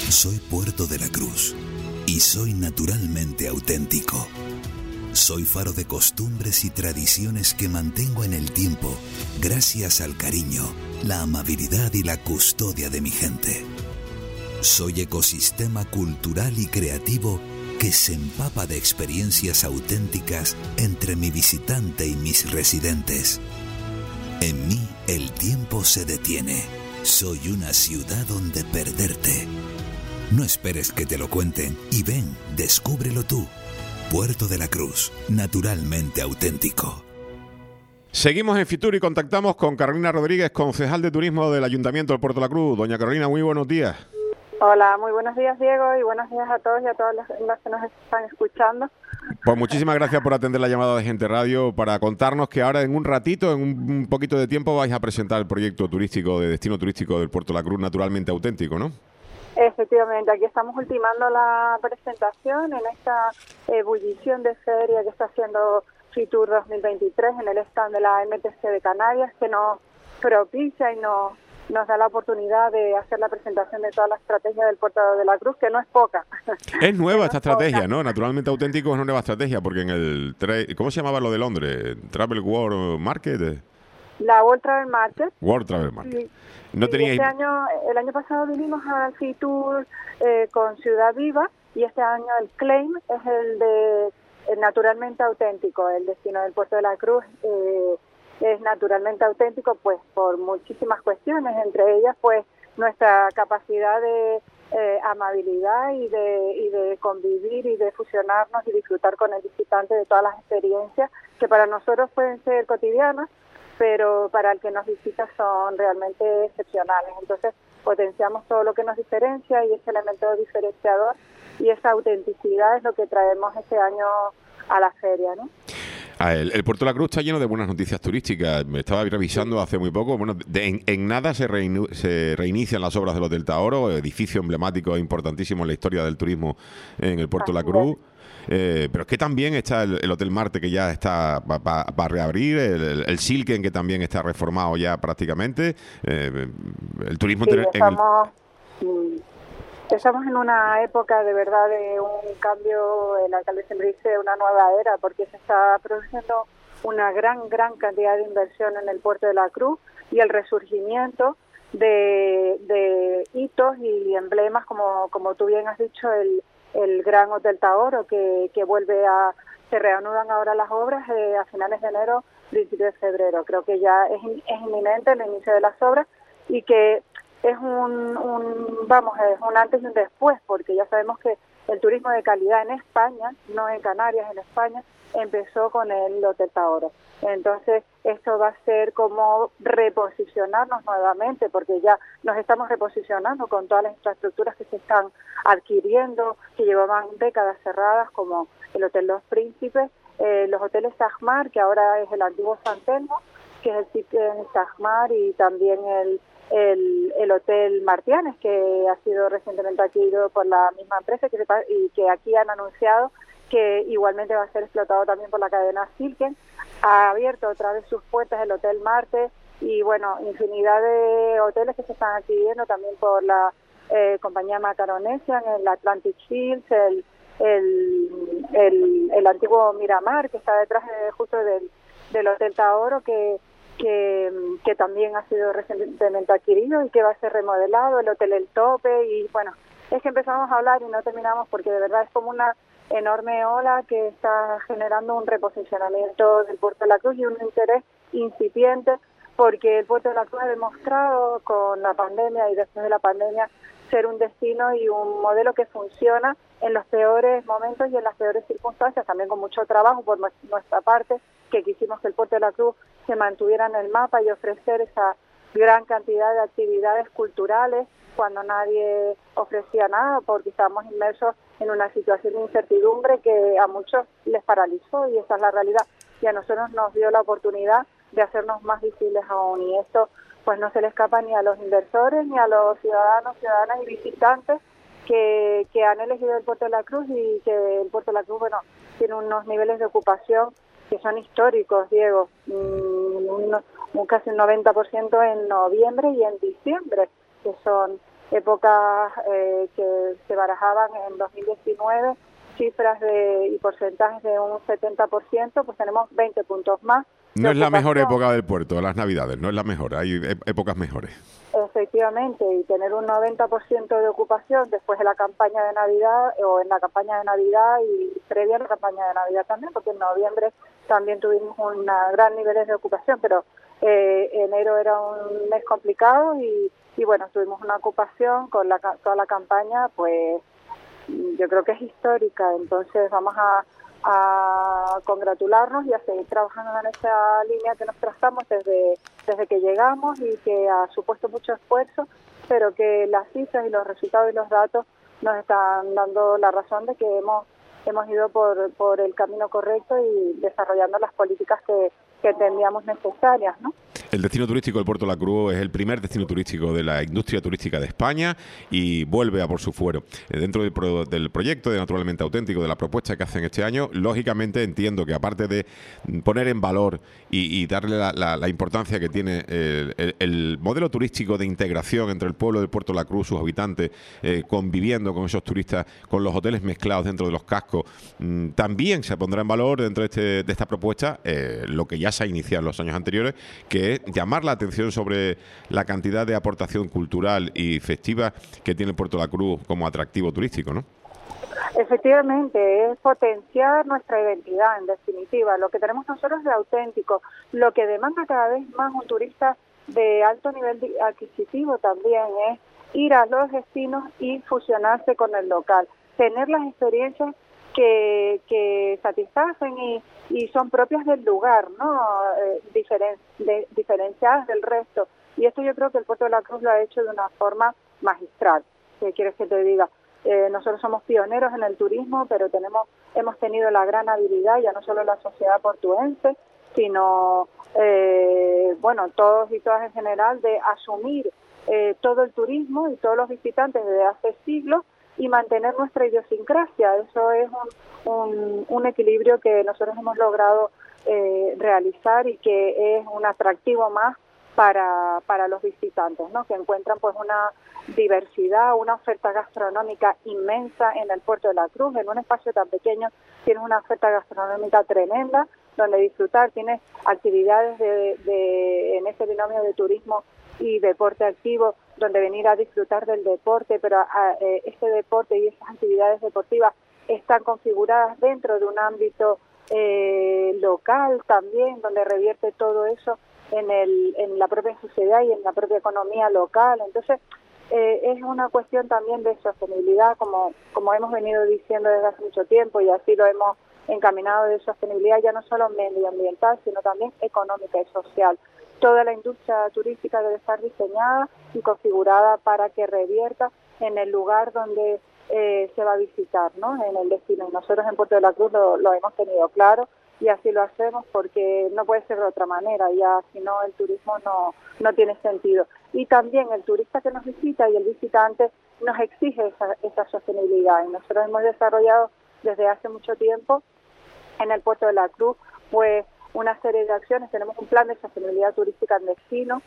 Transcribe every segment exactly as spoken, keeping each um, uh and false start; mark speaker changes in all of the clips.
Speaker 1: Soy Puerto de la Cruz y soy naturalmente auténtico. Soy faro de costumbres y tradiciones que mantengo en el tiempo gracias al cariño, la amabilidad y la custodia de mi gente. Soy ecosistema cultural y creativo que se empapa de experiencias auténticas entre mi visitante y mis residentes. En mí el tiempo se detiene. Soy una ciudad donde perderte. No esperes que te lo cuenten y ven, descúbrelo tú. Puerto de la Cruz, naturalmente auténtico.
Speaker 2: Seguimos en Fitur y contactamos con Carolina Rodríguez, concejal de turismo del Ayuntamiento de Puerto de la Cruz. Doña Carolina, muy buenos días.
Speaker 3: Hola, muy buenos días, Diego, y buenos días a todos y a todas las, las que nos están escuchando.
Speaker 2: Pues muchísimas gracias por atender la llamada de Gente Radio para contarnos que ahora en un ratito, en un, un poquito de tiempo, vais a presentar el proyecto turístico de destino turístico del Puerto de la Cruz, naturalmente auténtico, ¿no?
Speaker 3: Efectivamente, aquí estamos ultimando la presentación en esta ebullición de feria que está haciendo Fitur dos mil veintitrés en el stand de la M T C de Canarias, que nos propicia y nos, nos da la oportunidad de hacer la presentación de toda la estrategia del Puerto de la Cruz, que no es poca.
Speaker 2: Es nueva
Speaker 3: no
Speaker 2: esta
Speaker 3: es
Speaker 2: estrategia,
Speaker 3: poca.
Speaker 2: ¿no? Naturalmente auténtico es una nueva estrategia, porque en el... Tra- ¿Cómo se llamaba lo de Londres? ¿Travel World Market?
Speaker 3: La World Travel Market.
Speaker 2: World Travel Market.
Speaker 3: Sí.
Speaker 2: No
Speaker 3: Sí,
Speaker 2: teníais...
Speaker 3: este año, el año pasado vinimos al Fitur eh, con Ciudad Viva y este año el claim es el de el naturalmente auténtico. El destino del Puerto de la Cruz eh, es naturalmente auténtico, pues por muchísimas cuestiones, entre ellas pues nuestra capacidad de eh, amabilidad y de, y de convivir y de fusionarnos y disfrutar con el visitante de todas las experiencias que para nosotros pueden ser cotidianas, pero para el que nos visita son realmente excepcionales. Entonces potenciamos todo lo que nos diferencia y ese elemento diferenciador y esa autenticidad es lo que traemos este año a la feria, ¿no?
Speaker 2: Ah, el, el Puerto de la Cruz está lleno de buenas noticias turísticas. Me estaba revisando hace muy poco. Bueno, de, en, en nada se, reinu, se reinician las obras del Hotel Taoro, edificio emblemático e importantísimo en la historia del turismo en el Puerto de la Cruz. Eh, pero es que también está el, el Hotel Marte, que ya está para pa, pa reabrir, el, el, el Silken, que también está reformado ya prácticamente. Eh, el turismo...
Speaker 3: Sí,
Speaker 2: en
Speaker 3: estamos, el... estamos en una época de verdad de un cambio, el alcalde siempre dice una nueva era, porque se está produciendo una gran, gran cantidad de inversión en el Puerto de la Cruz y el resurgimiento de, de hitos y emblemas, como, como tú bien has dicho, el el Gran Hotel Taoro, que, que vuelve a, se reanudan ahora las obras eh, a finales de enero, principios de febrero. Creo que ya es, es inminente el inicio de las obras y que es un, un, vamos, es un antes y un después, porque ya sabemos que el turismo de calidad en España, no en Canarias, en España, empezó con el Hotel Taoro. Entonces, esto va a ser como reposicionarnos nuevamente, porque ya nos estamos reposicionando con todas las infraestructuras que se están adquiriendo, que llevaban décadas cerradas, como el Hotel Los Príncipes, eh, los hoteles Sajmar, que ahora es el antiguo San Telmo, que es el sitio en Sajmar, y también el, el, el Hotel Martianes, que ha sido recientemente adquirido por la misma empresa que se, y que aquí han anunciado que igualmente va a ser explotado también por la cadena Silken. Ha abierto otra vez sus puertas el Hotel Marte y, bueno, infinidad de hoteles que se están adquiriendo también por la eh, compañía Macaronesia, en el Atlantic Hills, el, el, el, el antiguo Miramar, que está detrás de, justo del, del Hotel Taoro, que, que, que también ha sido recientemente adquirido y que va a ser remodelado, el Hotel El Tope, y bueno, es que empezamos a hablar y no terminamos porque de verdad es como una enorme ola que está generando un reposicionamiento del Puerto de la Cruz y un interés incipiente, porque el Puerto de la Cruz ha demostrado con la pandemia y después de la pandemia ser un destino y un modelo que funciona en los peores momentos y en las peores circunstancias, también con mucho trabajo por nuestra parte, que quisimos que el Puerto de la Cruz se mantuviera en el mapa y ofrecer esa gran cantidad de actividades culturales cuando nadie ofrecía nada, porque estábamos inmersos en una situación de incertidumbre que a muchos les paralizó, y esa es la realidad, y a nosotros nos dio la oportunidad de hacernos más visibles aún, y esto pues no se le escapa ni a los inversores ni a los ciudadanos, ciudadanas y visitantes que, que han elegido el Puerto de la Cruz, y que el Puerto de la Cruz, bueno, tiene unos niveles de ocupación que son históricos, Diego, un, un, un casi un noventa por ciento en noviembre y en diciembre, que son épocas eh, que se barajaban en dos mil diecinueve, cifras de y porcentajes de un setenta por ciento, pues tenemos veinte puntos más.
Speaker 2: No es la mejor época del puerto, las Navidades, no es la mejor, hay épocas mejores.
Speaker 3: Efectivamente, y tener un noventa por ciento de ocupación después de la campaña de Navidad, o en la campaña de Navidad y previa a la campaña de Navidad también, porque en noviembre también tuvimos un gran nivel de ocupación, pero eh, enero era un mes complicado y, y bueno, tuvimos una ocupación con la, toda la campaña, pues yo creo que es histórica, entonces vamos a, a congratularnos y a seguir trabajando en esa línea que nos trazamos desde, desde que llegamos y que ha supuesto mucho esfuerzo, pero que las cifras y los resultados y los datos nos están dando la razón de que hemos hemos ido por, por el camino correcto y desarrollando las políticas que, que entendíamos necesarias, ¿no?
Speaker 2: El destino turístico del Puerto de la Cruz es el primer destino turístico de la industria turística de España y vuelve a por su fuero. Eh, dentro del, pro, del proyecto de Naturalmente Auténtico, de la propuesta que hacen este año, lógicamente entiendo que aparte de poner en valor y, y darle la, la, la importancia que tiene el, el, el modelo turístico de integración entre el pueblo del Puerto de la Cruz, sus habitantes, eh, conviviendo con esos turistas, con los hoteles mezclados dentro de los cascos, mmm, también se pondrá en valor dentro de, este, de esta propuesta eh, lo que ya se ha iniciado en los años anteriores, que es llamar la atención sobre la cantidad de aportación cultural y festiva que tiene el Puerto de la Cruz como atractivo turístico, ¿no?
Speaker 3: Efectivamente, es potenciar nuestra identidad, en definitiva, lo que tenemos nosotros de auténtico, lo que demanda cada vez más un turista de alto nivel adquisitivo también es ir a los destinos y fusionarse con el local, tener las experiencias que, que satisfacen y, y son propias del lugar, ¿no? Eh, diferen, de, diferenciadas del resto. Y esto yo creo que el Puerto de la Cruz lo ha hecho de una forma magistral. ¿Qué quieres que te diga? Eh, nosotros somos pioneros en el turismo, pero tenemos hemos tenido la gran habilidad, ya no solo la sociedad portuense, sino, eh, bueno, todos y todas en general, de asumir eh, todo el turismo y todos los visitantes desde hace siglos y mantener nuestra idiosincrasia. Eso es un, un, un equilibrio que nosotros hemos logrado eh, realizar y que es un atractivo más para, para los visitantes, ¿no? Que encuentran pues una diversidad, una oferta gastronómica inmensa en el Puerto de la Cruz. En un espacio tan pequeño tienes una oferta gastronómica tremenda donde disfrutar, tienes actividades de, de, en ese binomio de turismo y deporte activo, donde venir a disfrutar del deporte, pero a, eh, este deporte y estas actividades deportivas están configuradas dentro de un ámbito eh, local también, donde revierte todo eso en, el, en la propia sociedad y en la propia economía local. Entonces, eh, es una cuestión también de sostenibilidad, como, como hemos venido diciendo desde hace mucho tiempo, y así lo hemos encaminado, de sostenibilidad ya no solo medioambiental, sino también económica y social. Toda la industria turística debe estar diseñada y configurada para que revierta en el lugar donde eh, se va a visitar, ¿no? En el destino. Y nosotros en Puerto de la Cruz lo, lo hemos tenido claro y así lo hacemos porque no puede ser de otra manera, ya si no el turismo no, no tiene sentido. Y también el turista que nos visita y el visitante nos exige esa, esa sostenibilidad, y nosotros hemos desarrollado desde hace mucho tiempo en el Puerto de la Cruz pues una serie de acciones. Tenemos un plan de sostenibilidad turística en destino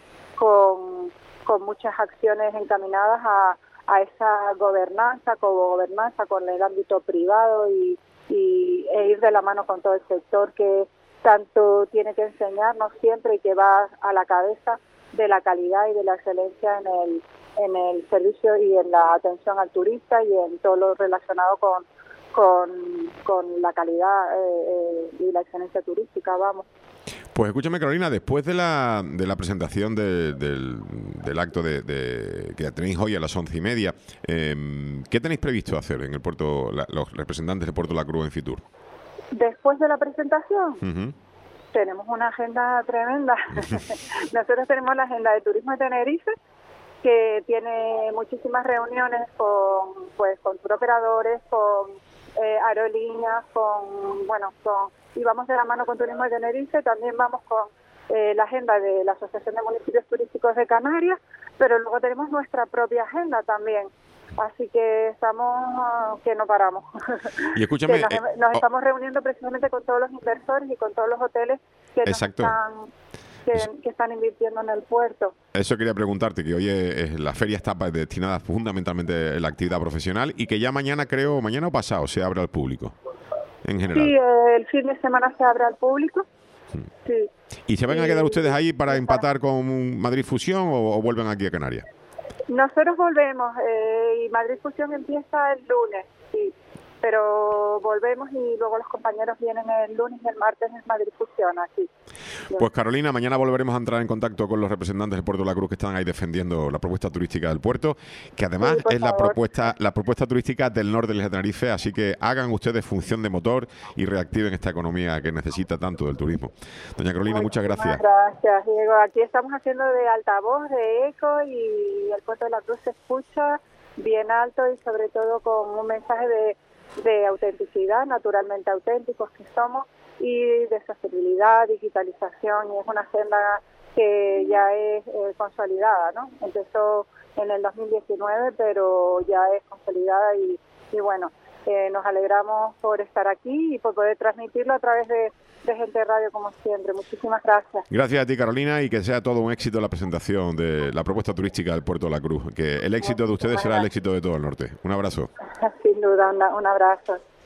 Speaker 3: con, con muchas acciones encaminadas a, a esa gobernanza, cogobernanza con el ámbito privado y, y e ir de la mano con todo el sector que tanto tiene que enseñarnos siempre y que va a la cabeza de la calidad y de la excelencia en el, en el servicio y en la atención al turista y en todo lo relacionado con Con, con la calidad eh, y la excelencia turística, vamos.
Speaker 2: Pues escúchame, Carolina, después de la, de la presentación de, del, del acto de, de que tenéis hoy a las once y media, eh, ¿qué tenéis previsto hacer en el puerto, la, los representantes del Puerto de la Cruz en Fitur?
Speaker 3: Después de la presentación,
Speaker 2: uh-huh.
Speaker 3: tenemos una agenda tremenda. Nosotros tenemos la agenda de turismo de Tenerife, que tiene muchísimas reuniones con, pues, con turoperadores, con Eh, aerolíneas, con, bueno, con, y vamos de la mano con Turismo de Tenerife, también vamos con eh, la agenda de la Asociación de Municipios Turísticos de Canarias, pero luego tenemos nuestra propia agenda también, así que estamos, uh, que no paramos.
Speaker 2: Y escúchame,
Speaker 3: nos,
Speaker 2: eh,
Speaker 3: nos
Speaker 2: oh,
Speaker 3: estamos reuniendo precisamente con todos los inversores y con todos los hoteles que
Speaker 2: exacto.
Speaker 3: nos están que, que están invirtiendo en el puerto.
Speaker 2: Eso quería preguntarte, que hoy es, es, la feria está destinada fundamentalmente a la actividad profesional y que ya mañana, creo, mañana o pasado, se abre al público, en general.
Speaker 3: Sí, eh, el fin de semana se abre al público.
Speaker 2: Hmm.
Speaker 3: Sí.
Speaker 2: ¿Y se van a quedar ustedes ahí para empatar con Madrid Fusión o, o vuelven aquí a Canarias?
Speaker 3: Nosotros volvemos eh, y Madrid Fusión empieza el lunes, sí. Pero volvemos y luego los compañeros vienen el lunes y el martes en Madrid Fusión, aquí.
Speaker 2: Pues Carolina, mañana volveremos a entrar en contacto con los representantes del Puerto de la Cruz que están ahí defendiendo la propuesta turística del puerto, que además sí, es la propuesta la propuesta turística del norte de la isla de Tenerife, así que hagan ustedes función de motor y reactiven esta economía que necesita tanto del turismo. Doña Carolina, muchas gracias.
Speaker 3: Gracias, Diego. Aquí estamos haciendo de altavoz, de eco, y el Puerto de la Cruz se escucha bien alto y sobre todo con un mensaje de de autenticidad, naturalmente auténticos que somos, y de sostenibilidad, digitalización, y es una agenda que ya es eh, consolidada, ¿no? Empezó en el dos mil diecinueve, pero ya es consolidada y, y bueno, eh, nos alegramos por estar aquí y por poder transmitirlo a través de, de Gente Radio como siempre. Muchísimas gracias.
Speaker 2: Gracias a ti, Carolina, y que sea todo un éxito la presentación de la propuesta turística del Puerto de la Cruz, que el éxito de ustedes será el éxito de todo el norte. Un abrazo.
Speaker 3: Sin duda, una, un abrazo.